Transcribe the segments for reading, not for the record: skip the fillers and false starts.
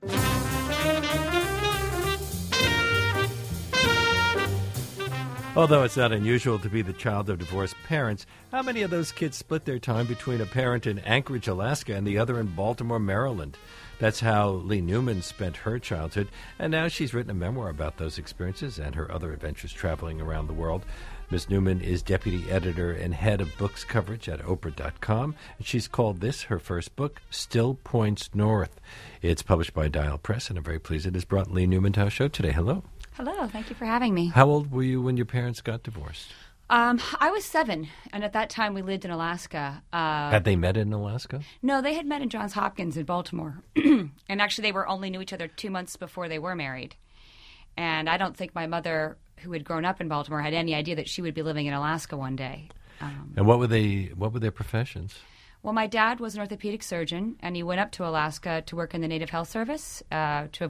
Although it's not unusual to be the child of divorced parents, how many of those kids split their time between a parent in Anchorage, Alaska, and the other in Baltimore, Maryland? That's how Lee Newman spent her childhood, and now she's written a memoir about those experiences and her other adventures traveling around the world. Ms. Newman is deputy editor and head of books coverage at Oprah.com, and she's called this her first book, Still Points North. It's published by Dial Press, and I'm very pleased it has brought Lee Newman to our show today. Hello. Hello, thank you for having me. How old were you when your parents got divorced? I was 7, and at that time we lived in Alaska. Had they met in Alaska? No, they had met in Johns Hopkins in Baltimore. And actually they only knew each other 2 months before they were married. And I don't think my mother, who had grown up in Baltimore, had any idea that she would be living in Alaska one day. And what were their professions? Well, my dad was an orthopedic surgeon, and he went up to Alaska to work in the Native Health Service to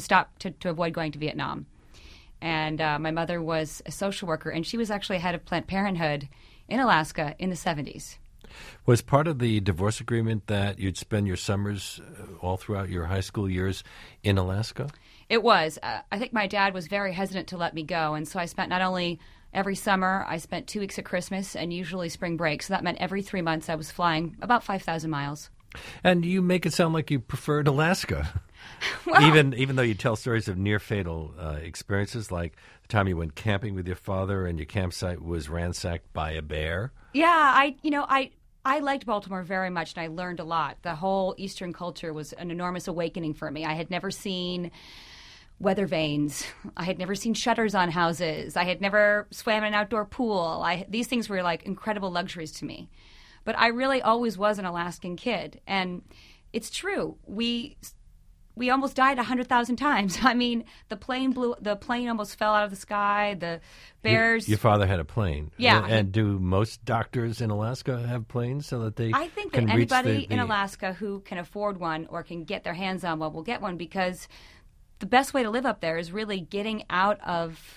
avoid going to Vietnam. And my mother was a social worker, and she was actually head of Planned Parenthood in Alaska in the 70s. Was part of the divorce agreement that you'd spend your summers all throughout your high school years in Alaska? It was. I think my dad was very hesitant to let me go, and so I spent not only every summer, I spent 2 weeks at Christmas and usually spring break. So that meant every 3 months I was flying about 5,000 miles. And you make it sound like you preferred Alaska. Well, even though you tell stories of near fatal experiences, like the time you went camping with your father and your campsite was ransacked by a bear. Yeah, I liked Baltimore very much, and I learned a lot. The whole Eastern culture was an enormous awakening for me. I had never seen weather vanes. I had never seen shutters on houses. I had never swam in an outdoor pool. These things were like incredible luxuries to me. But I really always was an Alaskan kid, and it's true. We almost died 100,000 times. I mean, the plane almost fell out of the sky. The bears. Your father had a plane. Yeah. And do most doctors in Alaska have planes so that they I think can that reach anybody in Alaska who can afford one or can get their hands on one will get one, because the best way to live up there is really getting out of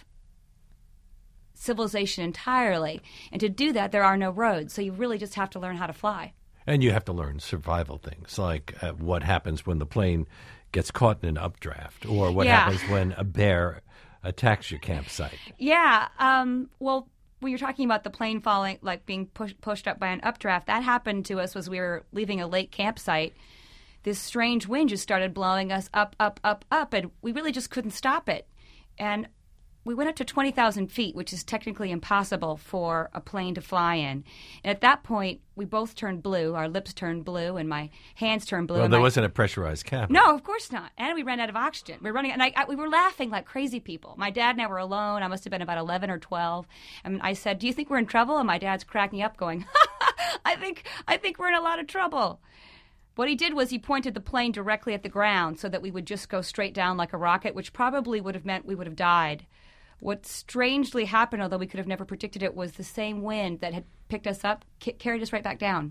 civilization entirely. And to do that, there are no roads. So you really just have to learn how to fly. And you have to learn survival things, like what happens when the plane gets caught in an updraft, or what happens when a bear attacks your campsite. Yeah. Well, when you're talking about the plane falling, like being pushed up by an updraft, that happened to us as we were leaving a lake campsite. This strange wind just started blowing us up, up, up, up, and we really just couldn't stop it. And we went up to 20,000 feet, which is technically impossible for a plane to fly in. And at that point, we both turned blue. Our lips turned blue, and my hands turned blue. Well, there wasn't a pressurized cabin. No, of course not. And we ran out of oxygen. We were running, and we were laughing like crazy people. My dad and I were alone. I must have been about 11 or 12. And I said, "Do you think we're in trouble?" And my dad's cracking up, going, I think we're in a lot of trouble. What he did was he pointed the plane directly at the ground so that we would just go straight down like a rocket, which probably would have meant we would have died. What strangely happened, although we could have never predicted it, was the same wind that had picked us up carried us right back down.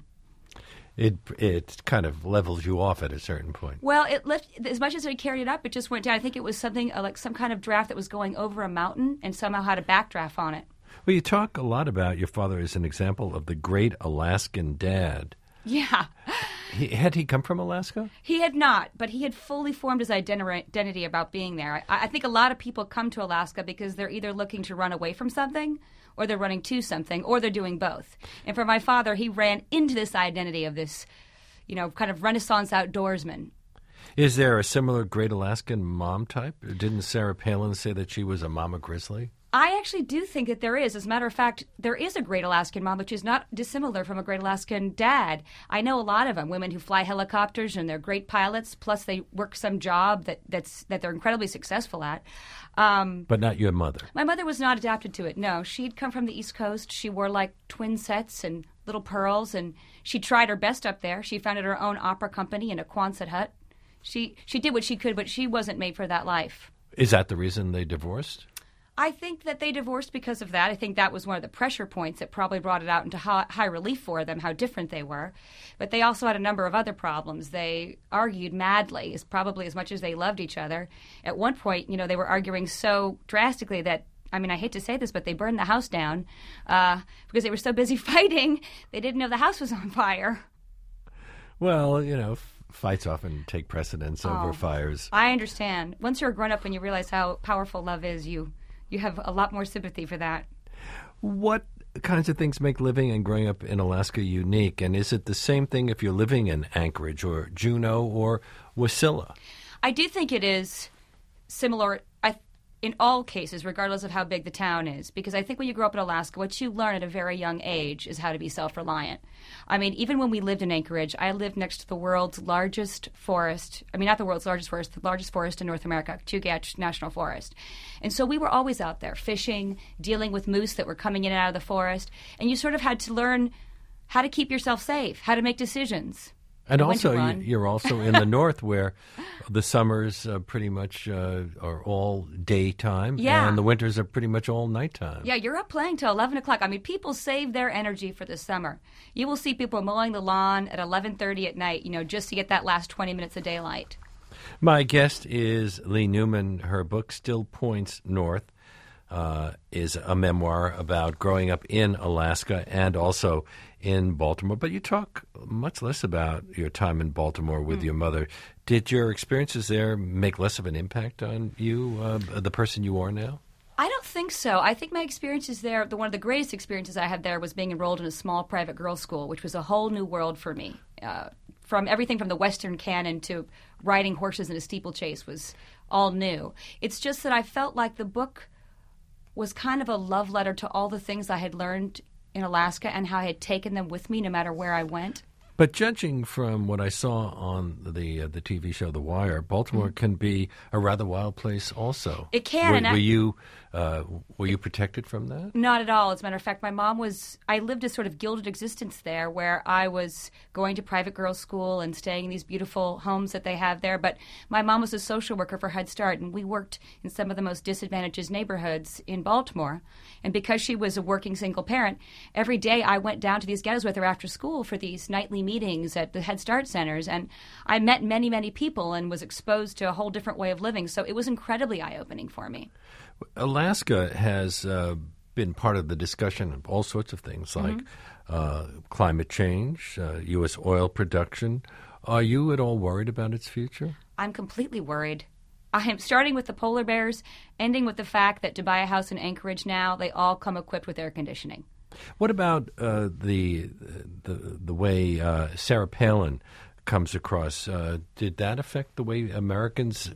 It kind of levels you off at a certain point. Well, it lifted, as much as it carried it up, it just went down. I think it was something like some kind of draft that was going over a mountain and somehow had a backdraft on it. Well, you talk a lot about your father as an example of the great Alaskan dad. Yeah. Had he come from Alaska? He had not, but he had fully formed his identity about being there. I think a lot of people come to Alaska because they're either looking to run away from something, or they're running to something, or they're doing both. And for my father, he ran into this identity of this, kind of Renaissance outdoorsman. Is there a similar great Alaskan mom type? Didn't Sarah Palin say that she was a mama grizzly? I actually do think that there is. As a matter of fact, there is a great Alaskan mom, which is not dissimilar from a great Alaskan dad. I know a lot of them, women who fly helicopters and they're great pilots, plus they work some job that they're incredibly successful at. But not your mother. My mother was not adapted to it, no. She'd come from the East Coast. She wore like twin sets and little pearls, and she tried her best up there. She founded her own opera company in a Quonset hut. She did what she could, but she wasn't made for that life. Is that the reason they divorced? I think that they divorced because of that. I think that was one of the pressure points that probably brought it out into high relief for them, how different they were. But they also had a number of other problems. They argued madly, probably as much as they loved each other. At one point, they were arguing so drastically that, I hate to say this, but they burned the house down because they were so busy fighting, they didn't know the house was on fire. Well, fights often take precedence over fires. I understand. Once you're a grown-up and you realize how powerful love is, you have a lot more sympathy for that. What kinds of things make living and growing up in Alaska unique? And is it the same thing if you're living in Anchorage or Juneau or Wasilla? I do think it is similar in all cases, regardless of how big the town is, because I think when you grow up in Alaska, what you learn at a very young age is how to be self-reliant. I mean, even when we lived in Anchorage, I lived next to the world's largest forest. I mean, not the world's largest forest, the largest forest in North America, Chugach National Forest. And so we were always out there fishing, dealing with moose that were coming in and out of the forest, and you sort of had to learn how to keep yourself safe, how to make decisions. And also, you're also in the north where the summers pretty much are all daytime, and the winters are pretty much all nighttime. Yeah, you're up playing till 11 o'clock. I mean, people save their energy for the summer. You will see people mowing the lawn at 11:30 at night, just to get that last 20 minutes of daylight. My guest is Lee Newman. Her book, Still Points North, is a memoir about growing up in Alaska and also in Baltimore. But you talk much less about your time in Baltimore with your mother. Did your experiences there make less of an impact on you, the person you are now? I don't think so. I think my experiences there, one of the greatest experiences I had there was being enrolled in a small private girls' school, which was a whole new world for me. From everything from the Western canon to riding horses in a steeplechase was all new. It's just that I felt like the book was kind of a love letter to all the things I had learned in Alaska and how I had taken them with me no matter where I went. But judging from what I saw on the TV show The Wire, Baltimore can be a rather wild place also. It can. Were you protected from that? Not at all. As a matter of fact, I lived a sort of gilded existence there where I was going to private girls' school and staying in these beautiful homes that they have there. But my mom was a social worker for Head Start, and we worked in some of the most disadvantaged neighborhoods in Baltimore. And because she was a working single parent, every day I went down to these ghettos with her after school for these nightly meetings at the Head Start centers. And I met many, many people and was exposed to a whole different way of living. So it was incredibly eye-opening for me. Alaska has been part of the discussion of all sorts of things like climate change, U.S. oil production. Are you at all worried about its future? I'm completely worried. I am starting with the polar bears, ending with the fact that to buy a house in Anchorage now, they all come equipped with air conditioning. What about the way Sarah Palin comes across? Did that affect the way Americans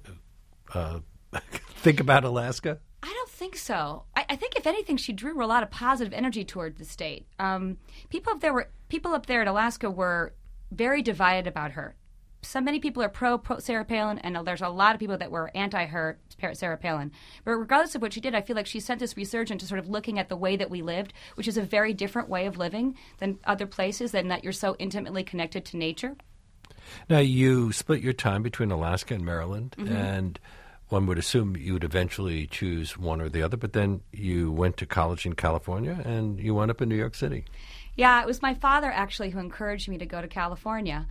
think about Alaska? I don't think so. I think, if anything, she drew a lot of positive energy toward the state. People up there in Alaska were very divided about her. So many people are pro Sarah Palin, and there's a lot of people that were anti-her, Sarah Palin. But regardless of what she did, I feel like she sent this resurgence to sort of looking at the way that we lived, which is a very different way of living than other places, and that you're so intimately connected to nature. Now, you split your time between Alaska and Maryland, and one would assume you would eventually choose one or the other, but then you went to college in California, and you wound up in New York City. Yeah, it was my father, actually, who encouraged me to go to California.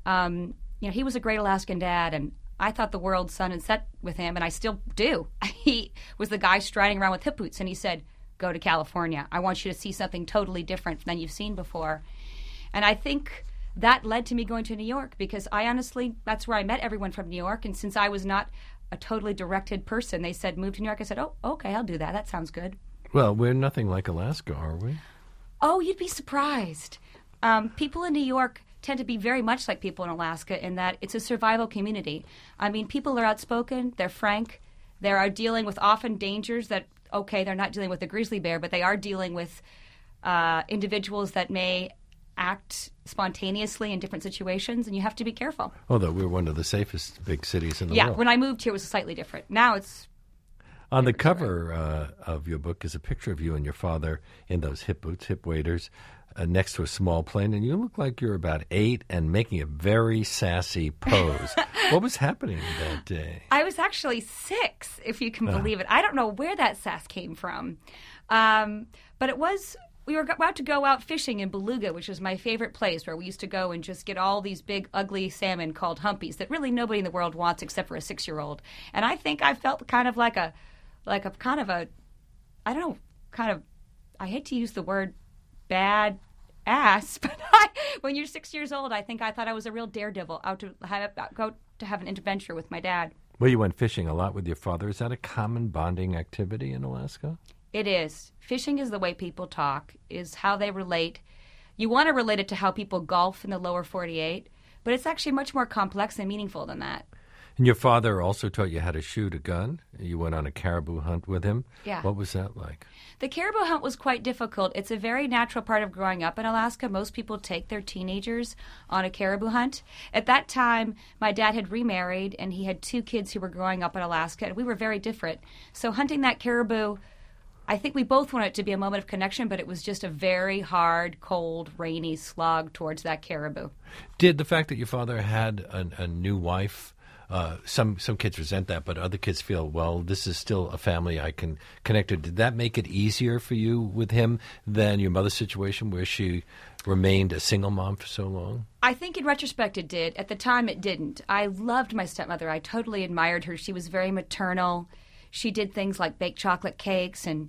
He was a great Alaskan dad, and I thought the world sun had set with him, and I still do. He was the guy striding around with hip boots, and he said, go to California. I want you to see something totally different than you've seen before. And I think that led to me going to New York, because that's where I met everyone from New York, and since I was not a totally directed person, they said, move to New York. I said, oh, okay, I'll do that. That sounds good. Well, we're nothing like Alaska, are we? Oh, you'd be surprised. People in New York tend to be very much like people in Alaska in that it's a survival community. I mean, people are outspoken, they're frank, they are dealing with often dangers that, okay, they're not dealing with a grizzly bear, but they are dealing with individuals that may act spontaneously in different situations, and you have to be careful. Although we're one of the safest big cities in the world. Yeah, when I moved here, it was slightly different. Now it's... On the cover of your book is a picture of you and your father in those hip boots, hip waders, next to a small plane, and you look like you're about 8 and making a very sassy pose. What was happening that day? I was actually 6, if you can believe it. I don't know where that sass came from. But it was... We were about to go out fishing in Beluga, which is my favorite place, where we used to go and just get all these big, ugly salmon called humpies that really nobody in the world wants except for a 6-year-old. And I think I felt kind of I hate to use the word bad ass. But when you're 6 years old, I think I thought I was a real daredevil out to go to have an adventure with my dad. Well, you went fishing a lot with your father. Is that a common bonding activity in Alaska? It is. Fishing is the way people talk, is how they relate. You want to relate it to how people golf in the lower 48, but it's actually much more complex and meaningful than that. And your father also taught you how to shoot a gun. You went on a caribou hunt with him. Yeah. What was that like? The caribou hunt was quite difficult. It's a very natural part of growing up in Alaska. Most people take their teenagers on a caribou hunt. At that time, my dad had remarried, and he had 2 kids who were growing up in Alaska, and we were very different. So hunting that caribou, I think we both wanted it to be a moment of connection, but it was just a very hard, cold, rainy slog towards that caribou. Did the fact that your father had a new wife, some kids resent that, but other kids feel, well, this is still a family I can connect to. Did that make it easier for you with him than your mother's situation where she remained a single mom for so long? I think in retrospect it did. At the time it didn't. I loved my stepmother. I totally admired her. She was very maternal. She did things like bake chocolate cakes and,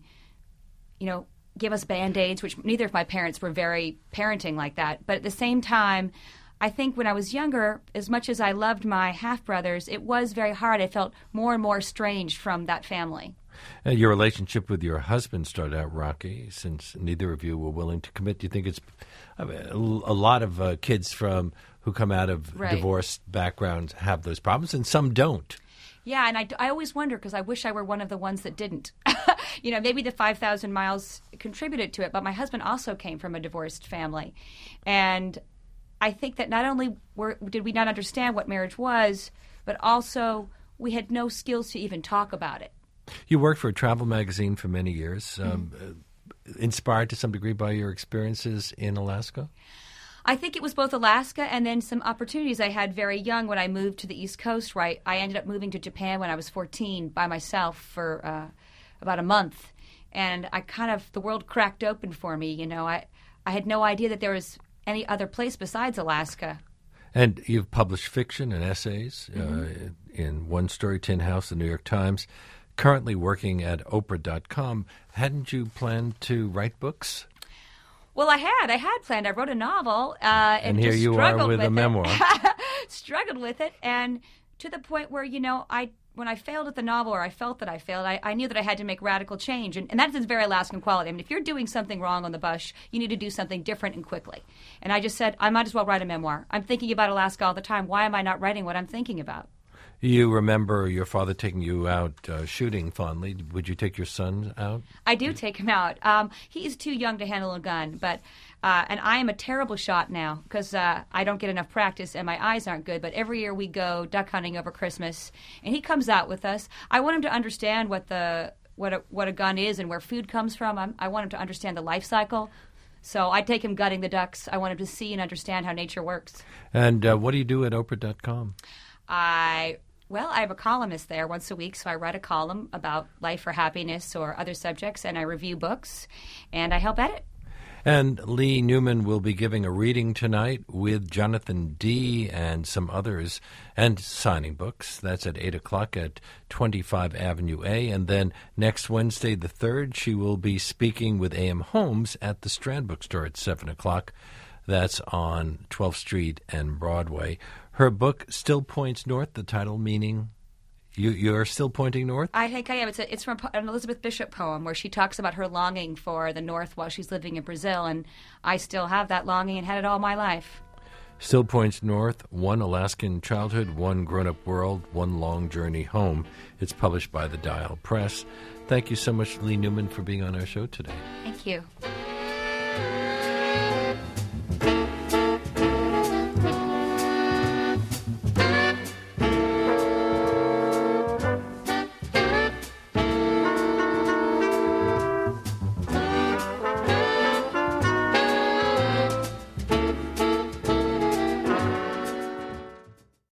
give us Band-Aids, which neither of my parents were very parenting like that. But at the same time, I think when I was younger, as much as I loved my half-brothers, it was very hard. I felt more and more estranged from that family. Your relationship with your husband started out rocky since neither of you were willing to commit. Do you think it's a lot of kids who come out of divorced backgrounds have those problems, and some don't? Yeah, and I always wonder, because I wish I were one of the ones that didn't. Maybe the 5,000 miles contributed to it, but my husband also came from a divorced family. And I think that not only did we not understand what marriage was, but also we had no skills to even talk about it. You worked for a travel magazine for many years, inspired to some degree by your experiences in Alaska? I think it was both Alaska and then some opportunities I had very young when I moved to the East Coast. Right, I ended up moving to Japan when I was 14 by myself for about a month, and the world cracked open for me. I had no idea that there was any other place besides Alaska. And you've published fiction and essays in One Story, Tin House, the New York Times. Currently working at Oprah.com. Hadn't you planned to write books? Well, I had planned. I wrote a novel. And here you are with a memoir. Struggled with it, and to the point where, when I failed at the novel, or I felt that I failed, I knew that I had to make radical change. And that's a very Alaskan quality. I mean, if you're doing something wrong on the bush, you need to do something different and quickly. And I just said, I might as well write a memoir. I'm thinking about Alaska all the time. Why am I not writing what I'm thinking about? You remember your father taking you out shooting fondly. Would you take your son out? I do take him out. He's too young to handle a gun, but and I am a terrible shot now because I don't get enough practice and my eyes aren't good. But every year we go duck hunting over Christmas, and he comes out with us. I want him to understand what a gun is and where food comes from. I want him to understand the life cycle. So I take him gutting the ducks. I want him to see and understand how nature works. And what do you do at Oprah.com? I have a columnist there once a week, so I write a column about life or happiness or other subjects, and I review books, and I help edit. And Lee Newman will be giving a reading tonight with Jonathan Dee and some others, and signing books. That's at 8 o'clock at 25 Avenue A. And then next Wednesday, the 3rd, she will be speaking with A.M. Holmes at the Strand Bookstore at 7 o'clock. That's on 12th Street and Broadway. Her book still points north, the title meaning you're still pointing north? I think I am. It's from an Elizabeth Bishop poem where she talks about her longing for the north while she's living in Brazil, and I still have that longing and had it all my life. Still points north, one Alaskan childhood, one grown-up world, one long journey home. It's published by the Dial Press. Thank you so much, Lee Newman, for being on our show today. Thank you.